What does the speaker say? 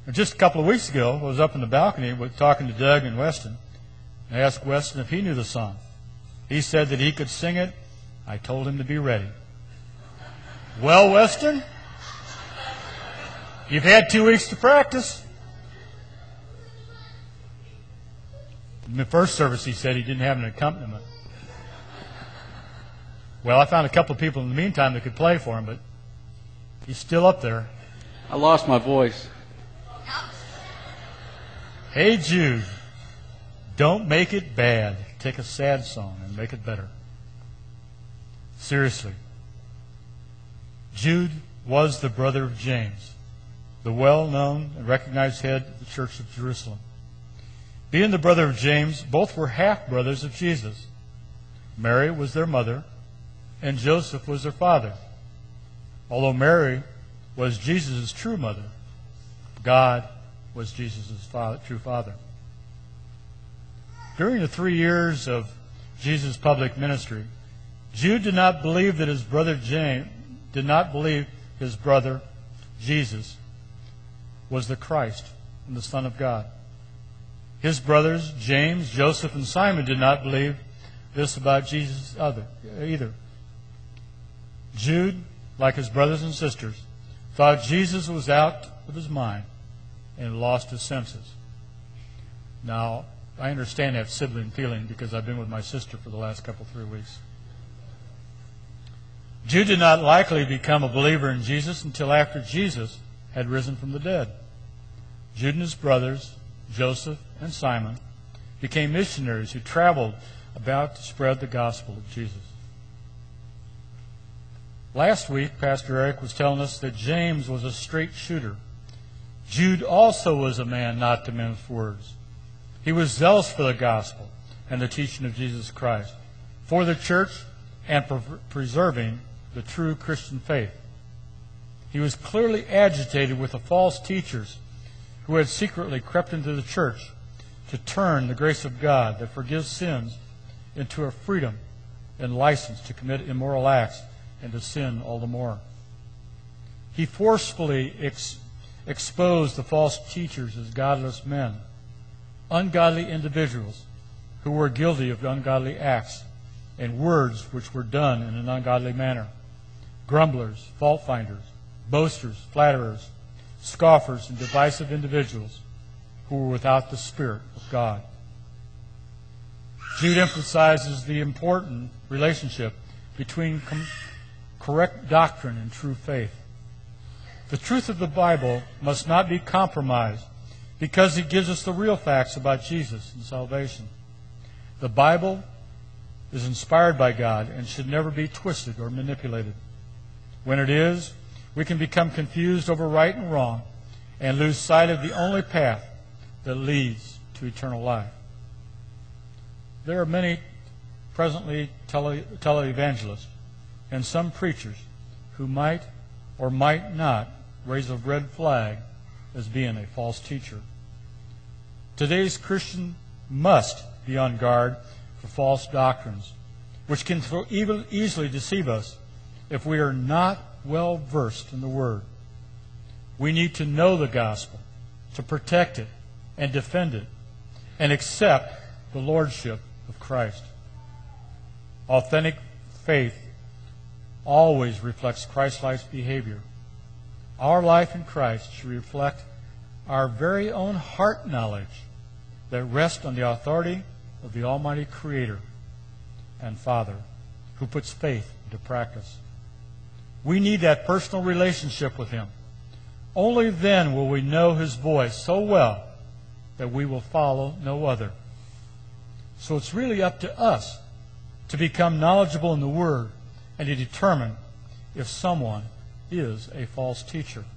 Just a couple of weeks ago, I was up in the balcony talking to Doug and Weston. I asked Weston if he knew the song. He said that he could sing it. I told him to be ready. Well, Weston, you've had 2 weeks to practice. In the first service, he said he didn't have an accompaniment. Well, I found a couple of people in the meantime that could play for him, but he's still up there. I lost my voice. Hey, Jude, don't make it bad. Take a sad song and make it better. Seriously. Jude was the brother of James, the well-known and recognized head of the Church of Jerusalem. Being the brother of James, both were half-brothers of Jesus. Mary was their mother, and Joseph was their father. Although Mary was Jesus' true mother, God was Jesus' true father. During the 3 years of Jesus' public ministry, Jude did not believe that his brother Jesus was the Christ and the Son of God. His brothers, James, Joseph, and Simon, did not believe this about Jesus either. Jude, like his brothers and sisters, thought Jesus was out of his mind and lost his senses. Now, I understand that sibling feeling because I've been with my sister for the last 3 weeks. Jude did not likely become a believer in Jesus until after Jesus had risen from the dead. Jude and his brothers, Joseph and Simon, became missionaries who traveled about to spread the gospel of Jesus. Last week, Pastor Eric was telling us that James was a straight shooter. Jude also was a man not to mince words. He was zealous for the gospel and the teaching of Jesus Christ, for the church and preserving the true Christian faith. He was clearly agitated with the false teachers who had secretly crept into the church to turn the grace of God that forgives sins into a freedom and license to commit immoral acts and to sin all the more. He forcefully exposed the false teachers as godless men, ungodly individuals who were guilty of ungodly acts and words which were done in an ungodly manner, grumblers, fault-finders, boasters, flatterers, scoffers, and divisive individuals who were without the Spirit of God. Jude emphasizes the important relationship between correct doctrine and true faith. The truth of the Bible must not be compromised because it gives us the real facts about Jesus and salvation. The Bible is inspired by God and should never be twisted or manipulated. When it is, we can become confused over right and wrong and lose sight of the only path that leads to eternal life. There are many presently televangelists and some preachers who might or might not raise a red flag as being a false teacher. Today's Christian must be on guard for false doctrines, which can easily deceive us if we are not well versed in the Word. We need to know the gospel, to protect it and defend it, and accept the lordship of Christ. Authentic faith always reflects Christ-like behavior. Our life in Christ should reflect our very own heart knowledge that rests on the authority of the Almighty Creator and Father, who puts faith into practice. We need that personal relationship with Him. Only then will we know His voice so well that we will follow no other. So it's really up to us to become knowledgeable in the Word and to determine if someone is a false teacher.